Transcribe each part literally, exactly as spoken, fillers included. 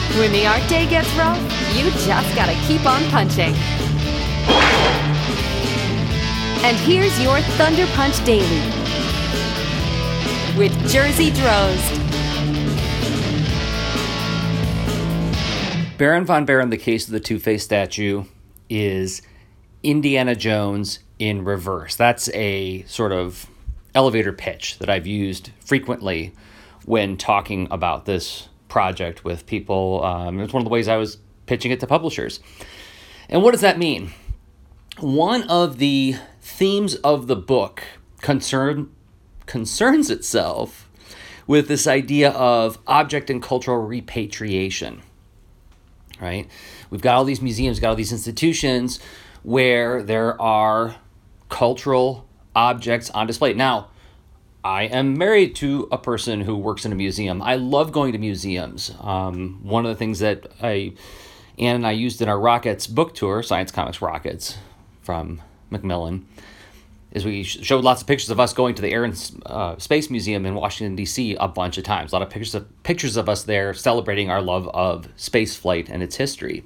When the art day gets rough, you just gotta keep on punching. And here's your Thunder Punch Daily with Jersey Drozd. Baron von Baron, the Case of the Two-Faced Statue, is Indiana Jones in reverse. That's a sort of elevator pitch that I've used frequently when talking about this project with people. Um, it's one of the ways I was pitching it to publishers. And what does that mean? One of the themes of the book concern, concerns itself with this idea of object and cultural repatriation, right? We've got all these museums, got all these institutions where there are cultural objects on display. Now, I am married to a person who works in a museum. I love going to museums. Um, one of the things that I, Ann and I used in our Rockets book tour, Science Comics Rockets from Macmillan, is we showed lots of pictures of us going to the Air and uh, Space Museum in Washington, D C a bunch of times. A lot of pictures of, pictures of us there celebrating our love of space flight and its history.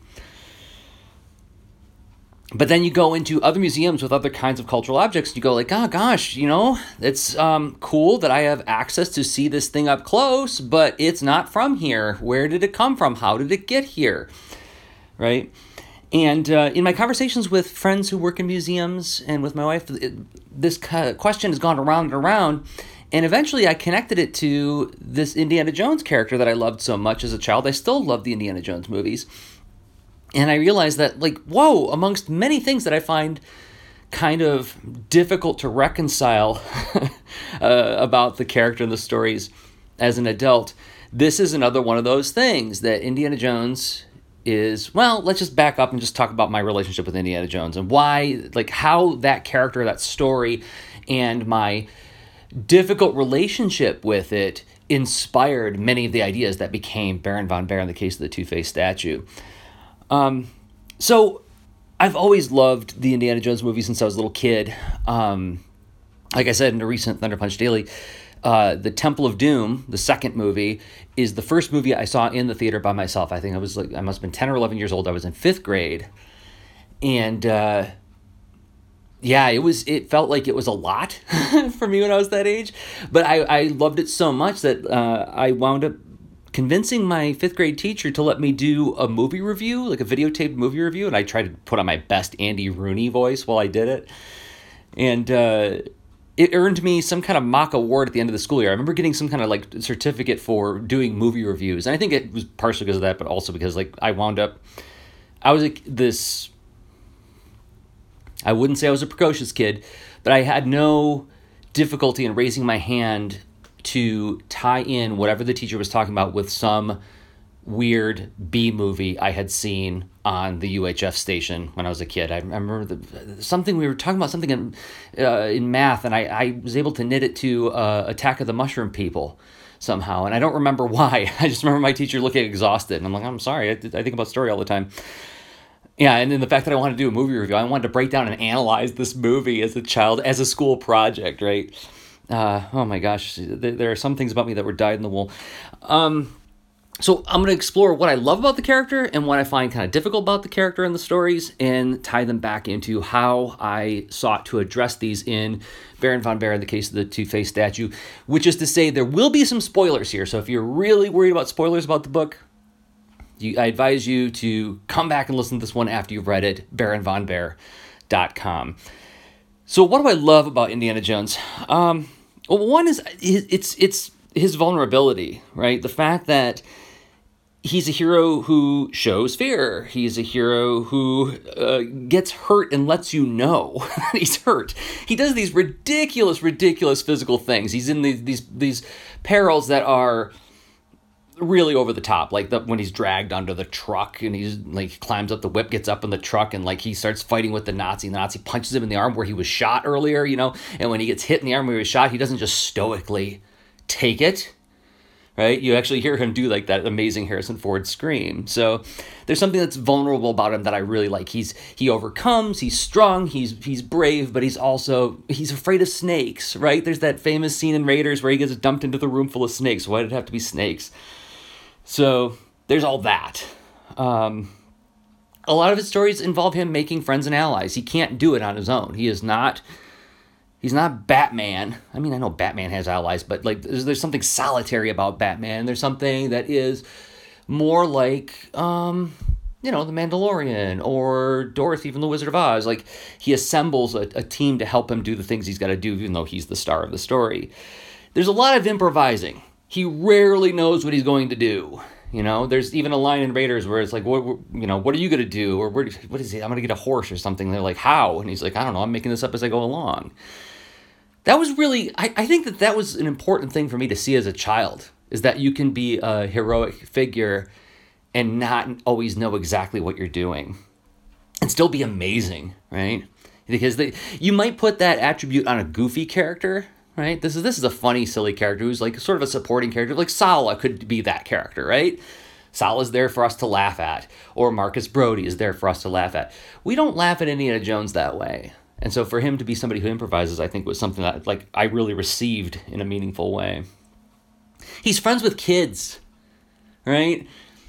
But then you go into other museums with other kinds of cultural objects, and you go like, oh gosh, you know, it's um, cool that I have access to see this thing up close, but it's not from here. Where did it come from? How did it get here? Right? And uh, in my conversations with friends who work in museums and with my wife, it, this question has gone around and around. And eventually I connected it to this Indiana Jones character that I loved so much as a child. I still love the Indiana Jones movies. And I realized that, like, whoa, amongst many things that I find kind of difficult to reconcile uh, about the character and the stories as an adult, this is another one of those things that Indiana Jones is, well, let's just back up and just talk about my relationship with Indiana Jones and why, like, how that character, that story, and my difficult relationship with it inspired many of the ideas that became Baron von Baron, the Case of the Two-Faced Statue. Um, so I've always loved the Indiana Jones movies since I was a little kid. Um, like I said in a recent Thunder Punch Daily, uh, the Temple of Doom, the second movie, is the first movie I saw in the theater by myself. I think I was like, I must have been ten or eleven years old. I was in fifth grade. And, uh, yeah, it was, it felt like it was a lot for me when I was that age, but I, I loved it so much that, uh, I wound up convincing my fifth grade teacher to let me do a movie review, like a videotaped movie review, and I tried to put on my best Andy Rooney voice while I did it. And uh, it earned me some kind of mock award at the end of the school year. I remember getting some kind of like certificate for doing movie reviews. And I think it was partially because of that, but also because like I wound up, I was like this, I wouldn't say I was a precocious kid, but I had no difficulty in raising my hand to tie in whatever the teacher was talking about with some weird B movie I had seen on the U H F station when I was a kid. I remember the, something we were talking about something in, uh, in math, and I, I was able to knit it to uh, Attack of the Mushroom People somehow, and I don't remember why. I just remember my teacher looking exhausted, and I'm like, I'm sorry, I, I think about story all the time. Yeah, and then the fact that I wanted to do a movie review, I wanted to break down and analyze this movie as a child, as a school project, right? Uh, oh my gosh, there, there are some things about me that were dyed in the wool. Um, so I'm going to explore what I love about the character and what I find kind of difficult about the character and the stories, and tie them back into how I sought to address these in Baron von Baron, the Case of the Two-Faced Statue, which is to say there will be some spoilers here. So if you're really worried about spoilers about the book, you, I advise you to come back and listen to this one after you've read it, baron von baer dot com. So what do I love about Indiana Jones? Um, well, one is it's it's his vulnerability, right? The fact that he's a hero who shows fear. He's a hero who uh, gets hurt and lets you know he's hurt. He does these ridiculous, ridiculous physical things. He's in these these these perils that are really over the top, like the, when he's dragged under the truck and he's like climbs up the whip, gets up in the truck, and like he starts fighting with the Nazi. And the Nazi punches him in the arm where he was shot earlier, you know. And when he gets hit in the arm where he was shot, he doesn't just stoically take it, right? You actually hear him do like that amazing Harrison Ford scream. So there's something that's vulnerable about him that I really like. He's he overcomes. He's strong. He's he's brave, but he's also he's afraid of snakes, right? There's that famous scene in Raiders where he gets dumped into the room full of snakes. Why did it have to be snakes? So there's all that. Um, a lot of his stories involve him making friends and allies. He can't do it on his own. He is not, he's not Batman. I mean, I know Batman has allies, but like there's, there's something solitary about Batman. There's something that is more like, um, you know, The Mandalorian or Dorothy from The Wizard of Oz. Like, he assembles a, a team to help him do the things he's got to do, even though he's the star of the story. There's a lot of improvising. He rarely knows what he's going to do. You know, there's even a line in Raiders where it's like, what, you know, what are you going to do? Or where, what is it? I'm going to get a horse or something. And they're like, how? And he's like, I don't know. I'm making this up as I go along. That was really, I, I think that that was an important thing for me to see as a child, is that you can be a heroic figure and not always know exactly what you're doing and still be amazing, right? Because they, you might put that attribute on a goofy character, right? This is this is a funny, silly character who's like sort of a supporting character. Like Sallah could be that character, right? Salah's there for us to laugh at, or Marcus Brody is there for us to laugh at. We don't laugh at Indiana Jones that way. And so for him to be somebody who improvises, I think was something that like I really received in a meaningful way. He's friends with kids, right?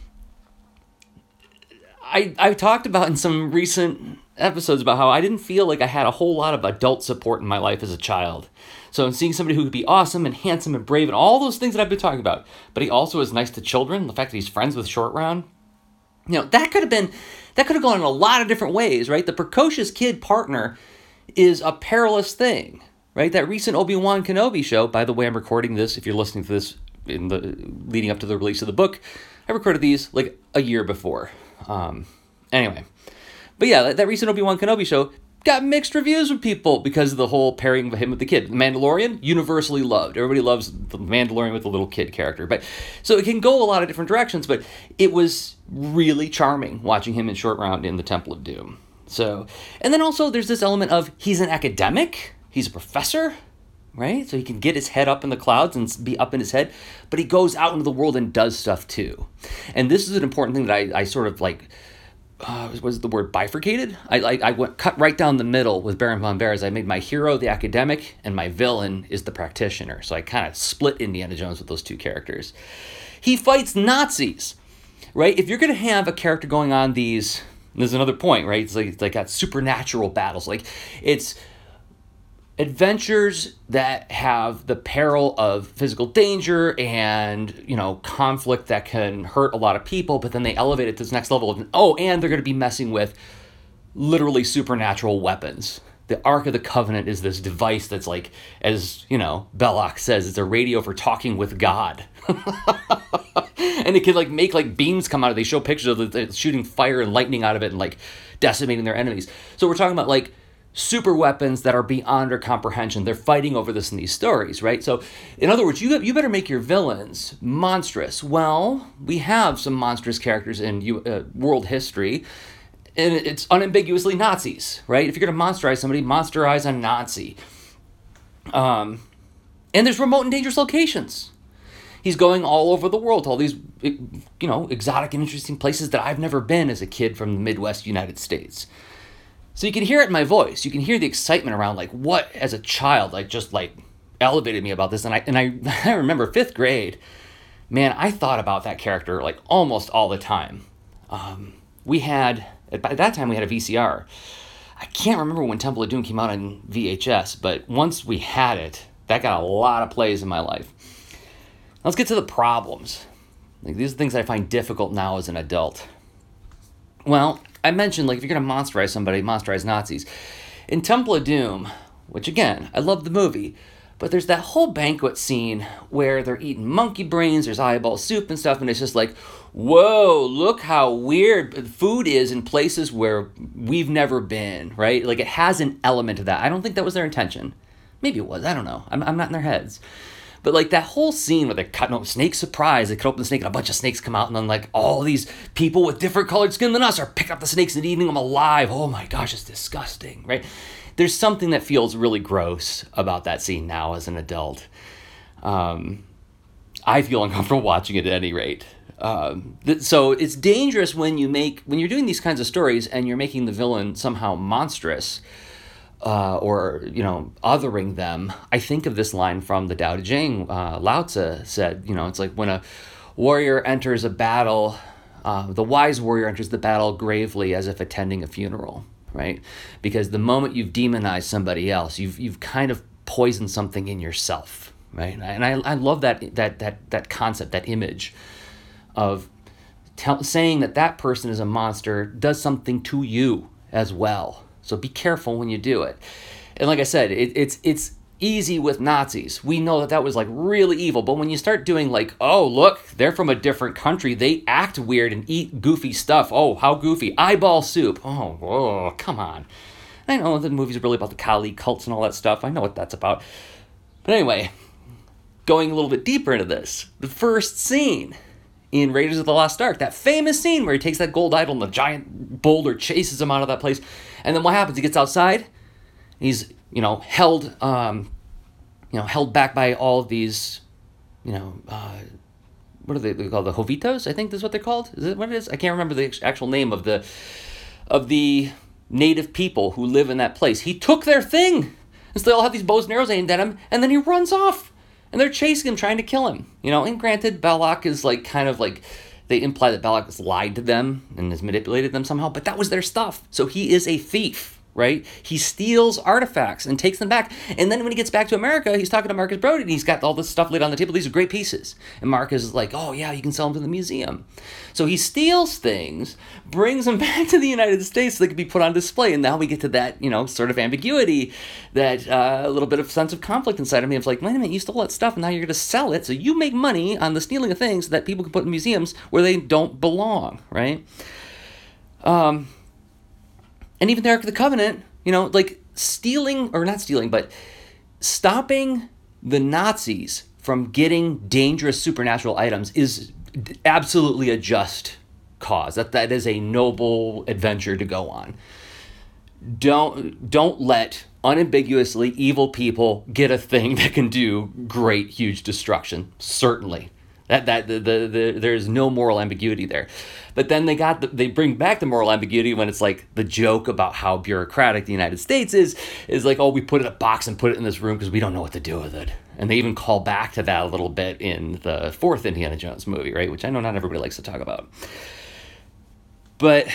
I I've talked about in some recent episodes about how I didn't feel like I had a whole lot of adult support in my life as a child. So I'm seeing somebody who could be awesome and handsome and brave and all those things that I've been talking about, but he also is nice to children. The fact that he's friends with Short Round, you know, that could have been, that could have gone in a lot of different ways, right? The precocious kid partner is a perilous thing, right? That recent Obi-Wan Kenobi show, by the way, I'm recording this, if you're listening to this in the leading up to the release of the book, I recorded these like a year before. Um, anyway, but yeah, that, that recent Obi-Wan Kenobi show got mixed reviews from people because of the whole pairing of him with the kid. The Mandalorian, universally loved. Everybody loves the Mandalorian with the little kid character. But so it can go a lot of different directions, but it was really charming watching him in Short Round in the Temple of Doom. So, and then also there's this element of he's an academic, he's a professor, right? So he can get his head up in the clouds and be up in his head, but he goes out into the world and does stuff too. And this is an important thing that I, I sort of like, uh, was the word bifurcated? I, I, I went cut right down the middle with Baron von Bears. I made my hero the academic and my villain is the practitioner. So I kind of split Indiana Jones with those two characters. He fights Nazis, right? If you're going to have a character going on these, there's another point, right? It's like, it's like got supernatural battles. Like it's adventures that have the peril of physical danger and, you know, conflict that can hurt a lot of people, but then they elevate it to this next level of, oh, and they're going to be messing with literally supernatural weapons. The Ark of the Covenant is this device that's like, as, you know, Belloc says, it's a radio for talking with God. And it can like make like beams come out of it. They show pictures of it shooting fire and lightning out of it and like decimating their enemies. So we're talking about like super weapons that are beyond our comprehension. They're fighting over this in these stories, right? So, in other words, you you better make your villains monstrous. Well, we have some monstrous characters in uh, world history, and it's unambiguously Nazis, right? If you're going to monsterize somebody, monsterize a Nazi. Um, and there's remote and dangerous locations. He's going all over the world to all these, you know, exotic and interesting places that I've never been as a kid from the Midwest United States. So you can hear it in my voice. You can hear the excitement around, like, what, as a child, like, just, like, elevated me about this. And I and I, I remember fifth grade, man, I thought about that character, like, almost all the time. Um, we had, by that time, we had a V C R. I can't remember when Temple of Doom came out on V H S, but once we had it, that got a lot of plays in my life. Let's get to the problems. Like, these are things I find difficult now as an adult. Well, I mentioned, like, if you're going to monsterize somebody, monsterize Nazis. In Temple of Doom, which, again, I love the movie, but there's that whole banquet scene where they're eating monkey brains, there's eyeball soup and stuff, and it's just like, whoa, look how weird food is in places where we've never been, right? Like, it has an element of that. I don't think that was their intention. Maybe it was. I don't know. I'm, I'm not in their heads. But, like, that whole scene where they cut open snake surprise, they cut open the snake and a bunch of snakes come out, and then, like, all these people with different colored skin than us are picking up the snakes and eating them alive. Oh, my gosh, it's disgusting, right? There's something that feels really gross about that scene now as an adult. Um, I feel uncomfortable watching it at any rate. Um, th- so it's dangerous when you make, when you're doing these kinds of stories and you're making the villain somehow monstrous, Uh, or, you know, othering them. I think of this line from the Tao Te Ching. Uh, Lao Tzu said, you know, it's like when a warrior enters a battle, uh, the wise warrior enters the battle gravely as if attending a funeral, right? Because the moment you've demonized somebody else, you've you've kind of poisoned something in yourself, right? And I I love that that that that concept, that image of tell, saying that that person is a monster does something to you as well. So be careful when you do it. And like I said, it, it's it's easy with Nazis. We know that that was like really evil. But when you start doing like, oh, look, they're from a different country. They act weird and eat goofy stuff. Oh, how goofy. Eyeball soup. Oh, whoa, come on. I know the movie's really about the Kali cults and all that stuff. I know what that's about. But anyway, going a little bit deeper into this, the first scene in Raiders of the Lost Ark, that famous scene where he takes that gold idol and the giant boulder chases him out of that place. And then what happens? He gets outside. He's, you know, held, um, you know, held back by all of these, you know, uh, what are they, they called? The Jovitos, I think that's what they're called. Is it what it is? I can't remember the actual name of the, of the native people who live in that place. He took their thing. And so they all have these bows and arrows aimed at him, and then he runs off. And they're chasing him, trying to kill him. You know, and granted, Belloq is like, kind of like, they imply that Belloq has lied to them and has manipulated them somehow, but that was their stuff. So he is a thief, right? He steals artifacts and takes them back. And then when he gets back to America, he's talking to Marcus Brody, and he's got all this stuff laid on the table. These are great pieces. And Marcus is like, oh, yeah, you can sell them to the museum. So he steals things, brings them back to the United States so they can be put on display. And now we get to that, you know, sort of ambiguity, that uh, a little bit of sense of conflict inside of me. It's like, wait a minute, you stole that stuff, and now you're going to sell it. So you make money on the stealing of things that people can put in museums where they don't belong, right? Um... And even the Ark of the Covenant, you know, like stealing, or not stealing, but stopping the Nazis from getting dangerous supernatural items is absolutely a just cause. That that is a noble adventure to go on. Don't don't let unambiguously evil people get a thing that can do great, huge destruction. Certainly. That that the, the, the there's no moral ambiguity there. But then they got the, they bring back the moral ambiguity when it's like the joke about how bureaucratic the United States is is like, oh, we put it in a box and put it in this room because we don't know what to do with it. And they even call back to that a little bit in the fourth Indiana Jones movie, right? Which I know not everybody likes to talk about. But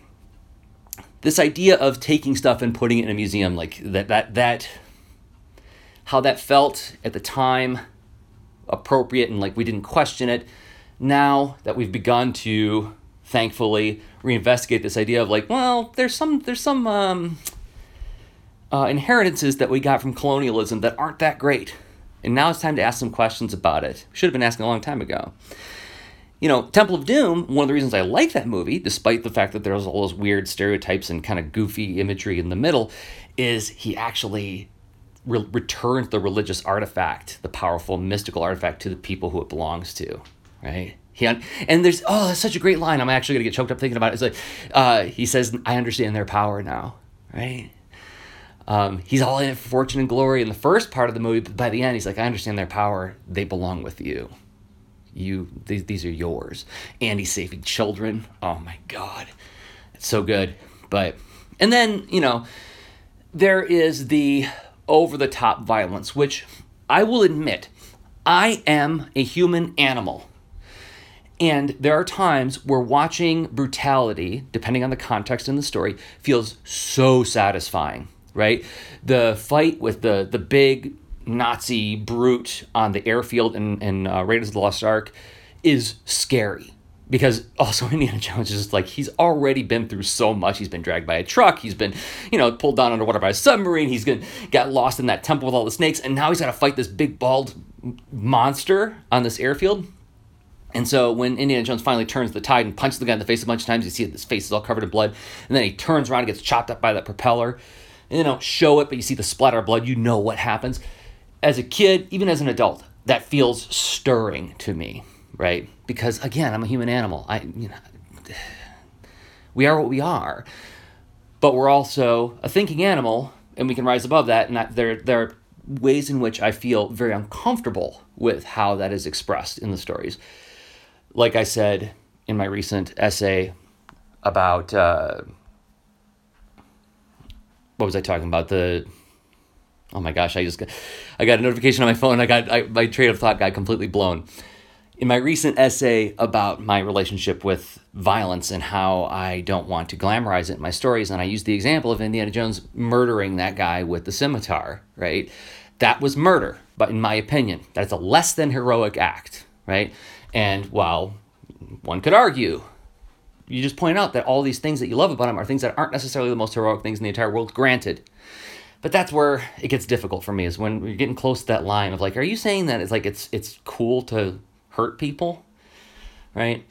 this idea of taking stuff and putting it in a museum, like that that that how that felt at the time, appropriate, and like we didn't question it. Now that we've begun to thankfully reinvestigate this idea of like, well, there's some there's some um, uh, inheritances that we got from colonialism that aren't that great, and now it's time to ask some questions about it. We should have been asking a long time ago. You know, Temple of Doom, one of the reasons I like that movie, despite the fact that there's all those weird stereotypes and kind of goofy imagery in the middle, is he actually Re- returns the religious artifact, the powerful mystical artifact, to the people who it belongs to, right? He un- and there's, oh, that's such a great line. I'm actually going to get choked up thinking about it. It's like, uh, he says, I understand their power now, right? Um, he's all in it for fortune and glory in the first part of the movie, but by the end, he's like, I understand their power. They belong with you. You, these, these are yours. And he's saving children. Oh my God. It's so good. But, and then, you know, there is the over-the-top violence, which I will admit, I am a human animal. And there are times where watching brutality, depending on the context in the story, feels so satisfying, right? The fight with the, the big Nazi brute on the airfield in, in uh, Raiders of the Lost Ark is scary. Because also Indiana Jones is just like, he's already been through so much. He's been dragged by a truck. He's been, you know, pulled down underwater by a submarine. He's been, got lost in that temple with all the snakes. And now he's got to fight this big bald monster on this airfield. And so when Indiana Jones finally turns the tide and punches the guy in the face a bunch of times, you see his face is all covered in blood. And then he turns around and gets chopped up by that propeller. And they don't show it, but you see the splatter of blood. You know what happens. As a kid, even as an adult, that feels stirring to me. Right? Because again, I'm a human animal. I, you know, we are what we are, but we're also a thinking animal, and we can rise above that. And that there, there are ways in which I feel very uncomfortable with how that is expressed in the stories. Like I said in my recent essay about uh, what was I talking about? The oh my gosh, I just got, I got a notification on my phone. I got I, my train of thought got completely blown. in my recent essay about my relationship with violence and how I don't want to glamorize it in my stories, and I used the example of Indiana Jones murdering that guy with the scimitar, right? That was murder, but in my opinion, that's a less than heroic act, right? And while one could argue, you just point out that all these things that you love about him are things that aren't necessarily the most heroic things in the entire world, granted. But that's where it gets difficult for me, is when you're getting close to that line of like, are you saying that it's like it's it's cool to hurt people, right?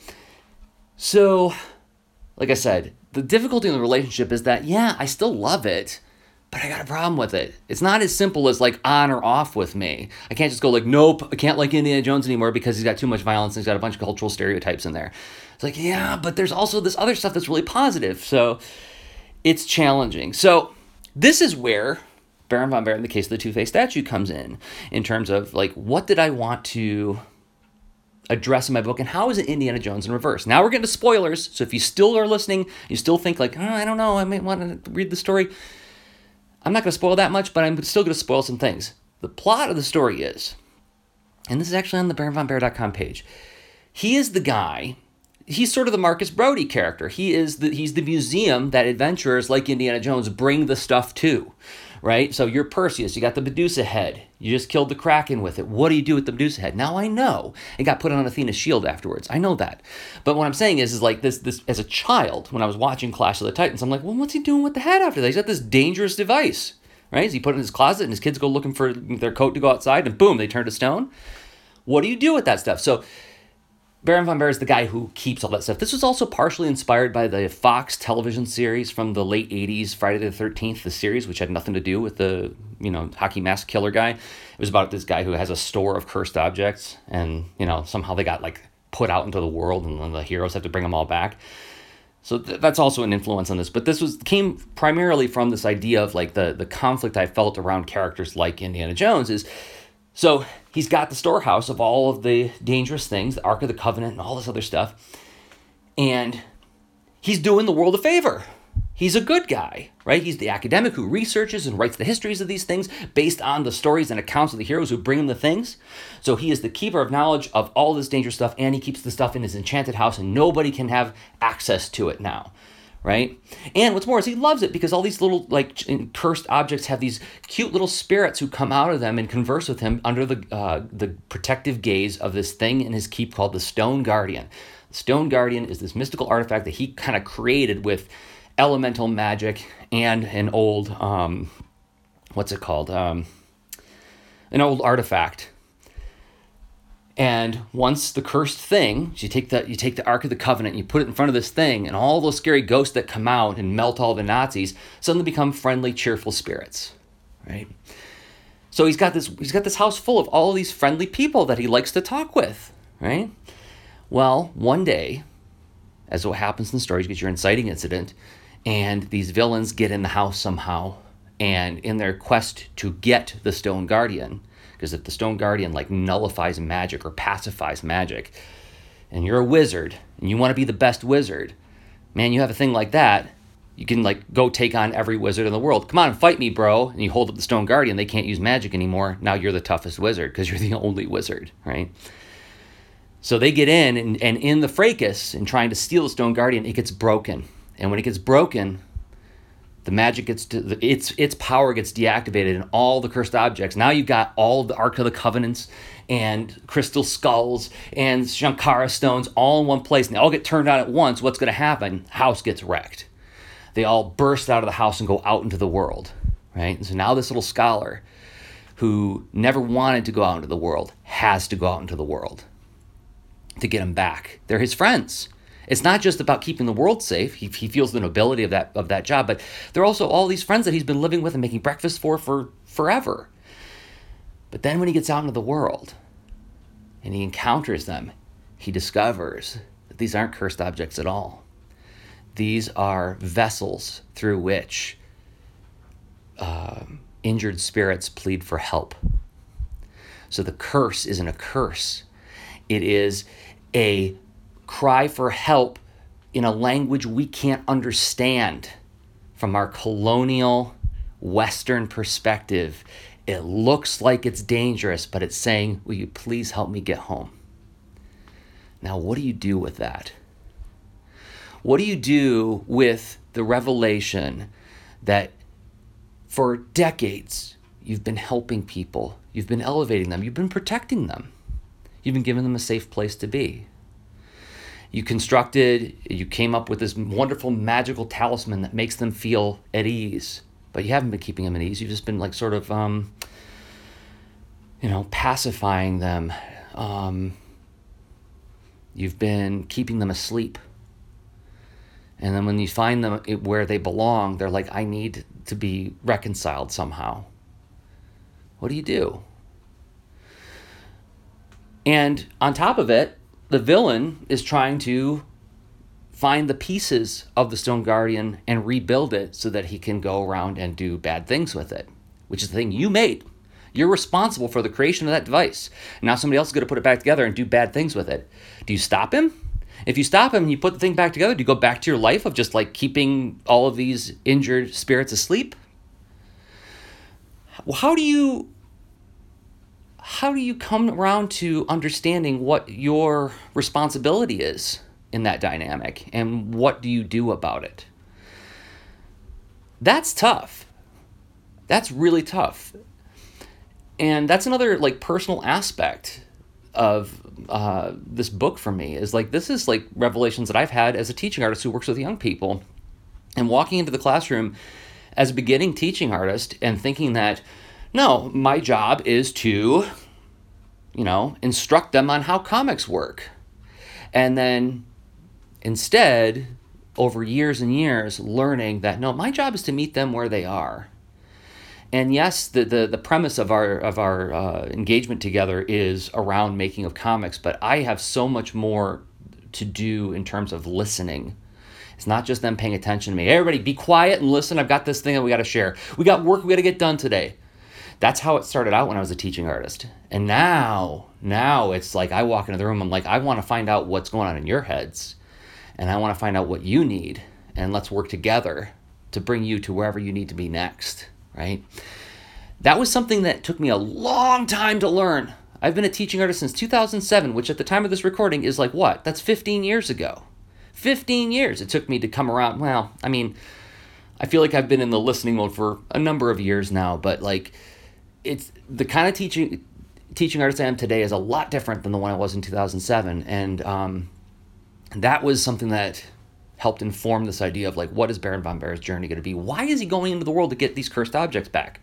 So, like I said, the difficulty in the relationship is that, yeah, I still love it, but I got a problem with it. It's not as simple as like on or off with me. I can't just go like, nope, I can't like Indiana Jones anymore because he's got too much violence and he's got a bunch of cultural stereotypes in there. It's like, yeah, but there's also this other stuff that's really positive. So it's challenging. So this is where Baron von Bear, in the case of the Two-Faced statue, comes in, in terms of like, what did I want to address in my book, and how is it Indiana Jones in reverse? Now we're getting to spoilers, so if you still are listening, you still think like, oh, I don't know, I might want to read the story, I'm not going to spoil that much, but I'm still going to spoil some things. The plot of the story is, and this is actually on the baron von bear dot com page, he is the guy, he's sort of the Marcus Brody character. He is the, he's the museum that adventurers like Indiana Jones bring the stuff to, right? So you're Perseus, you got the Medusa head, you just killed the Kraken with it. What do you do with the Medusa head? Now I know. It got put on Athena's shield afterwards. I know that. But what I'm saying is, is like this, this as a child, when I was watching Clash of the Titans, I'm like, well, what's he doing with the head after that? He's got this dangerous device, right? Is he put it in his closet and his kids go looking for their coat to go outside and boom, they turn to stone? What do you do with that stuff? So Baron von Bear is the guy who keeps all that stuff. This was also partially inspired by the Fox television series from the late eighties, Friday the thirteenth, the series, which had nothing to do with the, you know, hockey mask killer guy. It was about this guy who has a store of cursed objects, and, you know, somehow they got, like, put out into the world, and then the heroes have to bring them all back. So th- that's also an influence on this. But this was came primarily from this idea of, like, the, the conflict I felt around characters like Indiana Jones is, so he's got the storehouse of all of the dangerous things, the Ark of the Covenant and all this other stuff. And he's doing the world a favor. He's a good guy, right? He's the academic who researches and writes the histories of these things based on the stories and accounts of the heroes who bring him the things. So he is the keeper of knowledge of all this dangerous stuff, and he keeps the stuff in his enchanted house, and nobody can have access to it now. Right? And what's more is he loves it because all these little like cursed objects have these cute little spirits who come out of them and converse with him under the uh, the protective gaze of this thing in his keep called the Stone Guardian. The Stone Guardian is this mystical artifact that he kind of created with elemental magic and an old, um, what's it called? Um, an old artifact. And once the cursed thing, you take the you take the Ark of the Covenant and you put it in front of this thing, and all those scary ghosts that come out and melt all the Nazis suddenly become friendly, cheerful spirits, right? So he's got this he's got this house full of all these friendly people that he likes to talk with, right? Well, one day, as what happens in the story, you get your inciting incident, and these villains get in the house somehow, and in their quest to get the Stone Guardian, because if the Stone Guardian like nullifies magic or pacifies magic, and you're a wizard, and you want to be the best wizard, man, you have a thing like that, you can like go take on every wizard in the world. Come on and fight me, bro. And you hold up the Stone Guardian, they can't use magic anymore. Now you're the toughest wizard because you're the only wizard, right? So they get in, and, and in the fracas, in trying to steal the Stone Guardian, it gets broken. And when it gets broken, the magic gets to, its its power gets deactivated, and all the cursed objects. Now you've got all the Ark of the Covenants and crystal skulls and Shankara stones all in one place, and they all get turned on at once. What's going to happen? House gets wrecked. They all burst out of the house and go out into the world, right? And so now this little scholar who never wanted to go out into the world has to go out into the world to get him back. They're his friends. It's not just about keeping the world safe. He, he feels the nobility of that of that job, but there are also all these friends that he's been living with and making breakfast for for forever. But then when he gets out into the world and he encounters them, he discovers that these aren't cursed objects at all. These are vessels through which uh, injured spirits plead for help. So the curse isn't a curse. It is a cry for help in a language we can't understand from our colonial Western perspective. It looks like it's dangerous, but it's saying, will you please help me get home? Now, what do you do with that? What do you do with the revelation that for decades you've been helping people, you've been elevating them, you've been protecting them, you've been giving them a safe place to be? You constructed, you came up with this wonderful magical talisman that makes them feel at ease, but you haven't been keeping them at ease. You've just been like sort of, um, you know, pacifying them. Um, you've been keeping them asleep. And then when you find them where they belong, they're like, I need to be reconciled somehow. What do you do? And on top of it, the villain is trying to find the pieces of the Stone Guardian and rebuild it so that he can go around and do bad things with it, which is the thing you made. You're responsible for the creation of that device. Now somebody else is going to put it back together and do bad things with it. Do you stop him? If you stop him and you put the thing back together, do you go back to your life of just like keeping all of these injured spirits asleep? Well, how do you how do you come around to understanding what your responsibility is in that dynamic, and what do you do about it? That's tough. That's really tough. And that's another like personal aspect of uh, this book for me, is like, this is like revelations that I've had as a teaching artist who works with young people, and walking into the classroom as a beginning teaching artist and thinking that, no, my job is to, you know, instruct them on how comics work. And then instead, over years and years, learning that, no, my job is to meet them where they are. And yes, the the, the premise of our of our uh, engagement together is around making of comics, but I have so much more to do in terms of listening. It's not just them paying attention to me. Hey, everybody, be quiet and listen. I've got this thing that we got to share. We got work we got to get done today. That's how it started out when I was a teaching artist. And now, now it's like I walk into the room, I'm like, I want to find out what's going on in your heads. And I want to find out what you need. And let's work together to bring you to wherever you need to be next, right? That was something that took me a long time to learn. I've been a teaching artist since two thousand seven, which at the time of this recording is like what? That's fifteen years ago. fifteen years it took me to come around. Well, I mean, I feel like I've been in the listening mode for a number of years now, but like, it's the kind of teaching teaching artist I am today is a lot different than the one I was in two thousand seven. And um, that was something that helped inform this idea of like, what is Baron von Barr's journey going to be? Why is he going into the world to get these cursed objects back?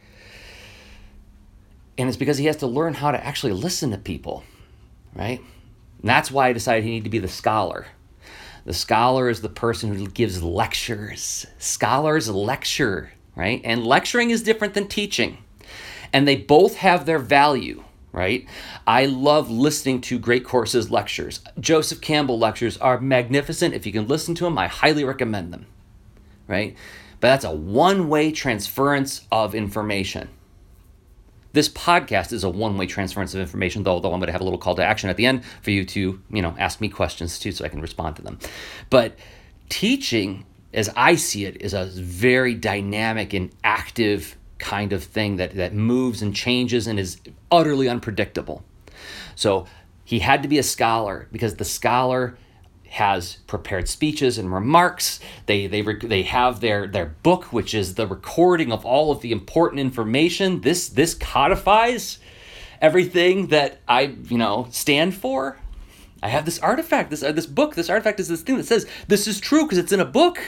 And it's because he has to learn how to actually listen to people, right? And that's why I decided he needed to be the scholar. The scholar is the person who gives lectures. Scholars lecture, right? And lecturing is different than teaching. And they both have their value, right? I love listening to Great Courses lectures. Joseph Campbell lectures are magnificent. If you can listen to them, I highly recommend them, right? But that's a one-way transference of information. This podcast is a one-way transference of information, though, though I'm going to have a little call to action at the end for you to, you know, ask me questions too so I can respond to them. But teaching, as I see it, is a very dynamic and active kind of thing that, that moves and changes and is utterly unpredictable. So he had to be a scholar because the scholar has prepared speeches and remarks. They they they have their their book, which is the recording of all of the important information. This this codifies everything that I you know stand for. I have this artifact, this uh, this book. This artifact is this thing that says this is true because it's in a book.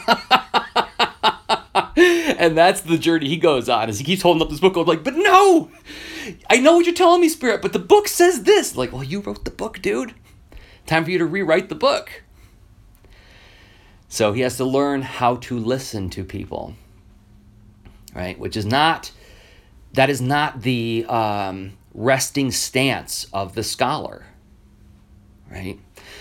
And that's the journey he goes on as he keeps holding up this book. I'm like, but no, I know what you're telling me, Spirit, but the book says this. Like, well, you wrote the book, dude. Time for you to rewrite the book. So he has to learn how to listen to people, right? Which is not, that is not the um, resting stance of the scholar, right?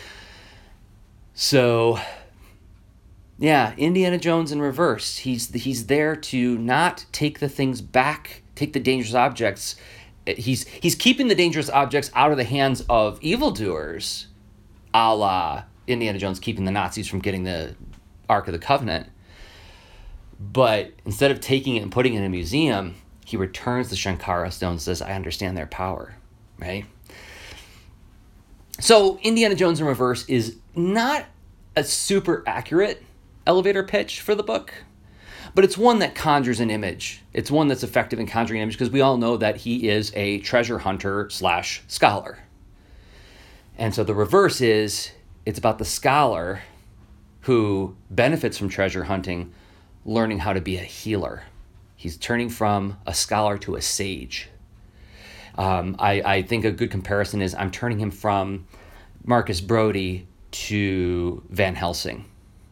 So, yeah, Indiana Jones in reverse. He's he's there to not take the things back, take the dangerous objects. He's he's keeping the dangerous objects out of the hands of evildoers, a la Indiana Jones keeping the Nazis from getting the Ark of the Covenant. But instead of taking it and putting it in a museum, he returns the Shankara stone and says, I understand their power, right? So Indiana Jones in Reverse is not a super accurate elevator pitch for the book, but it's one that conjures an image. It's one that's effective in conjuring an image because we all know that he is a treasure hunter slash scholar. And so the reverse is, it's about the scholar who benefits from treasure hunting, learning how to be a healer. He's turning from a scholar to a sage. Um, I, I think a good comparison is I'm turning him from Marcus Brody to Van Helsing.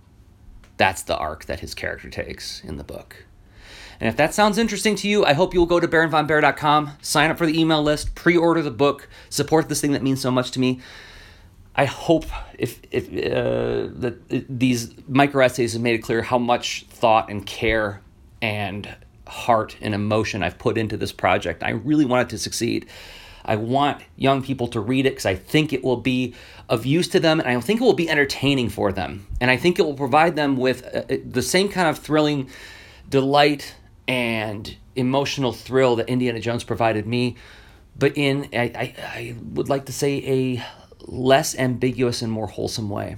That's the arc that his character takes in the book. And if that sounds interesting to you, I hope you'll go to baron von bear dot com, sign up for the email list, pre-order the book, support this thing that means so much to me. I hope if if uh, that these micro essays have made it clear how much thought and care and heart and emotion I've put into this project. I really want it to succeed. I want young people to read it because I think it will be of use to them, and I think it will be entertaining for them. And I think it will provide them with uh, the same kind of thrilling delight and emotional thrill that Indiana Jones provided me, but in, I, I, I would like to say, a less ambiguous and more wholesome way.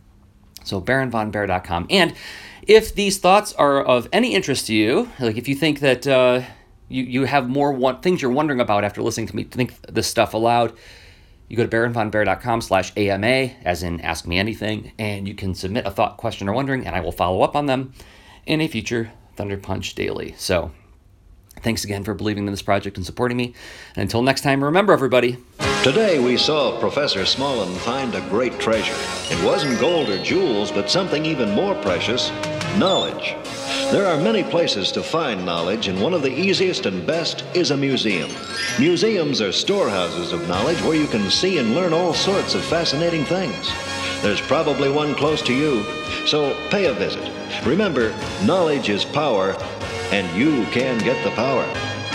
So baron von bear dot com. And if these thoughts are of any interest to you, like if you think that uh, you, you have more one, things you're wondering about after listening to me think this stuff aloud, you go to baron von bear dot com slash A M A, as in Ask Me Anything, and you can submit a thought, question, or wondering, and I will follow up on them in a future Thunder Punch Daily. So thanks again for believing in this project and supporting me. And until next time, remember, everybody. Today we saw Professor Smullen find a great treasure. It wasn't gold or jewels, but something even more precious, knowledge. There are many places to find knowledge, and one of the easiest and best is a museum. Museums are storehouses of knowledge where you can see and learn all sorts of fascinating things. There's probably one close to you, so pay a visit. Remember, knowledge is power, and you can get the power.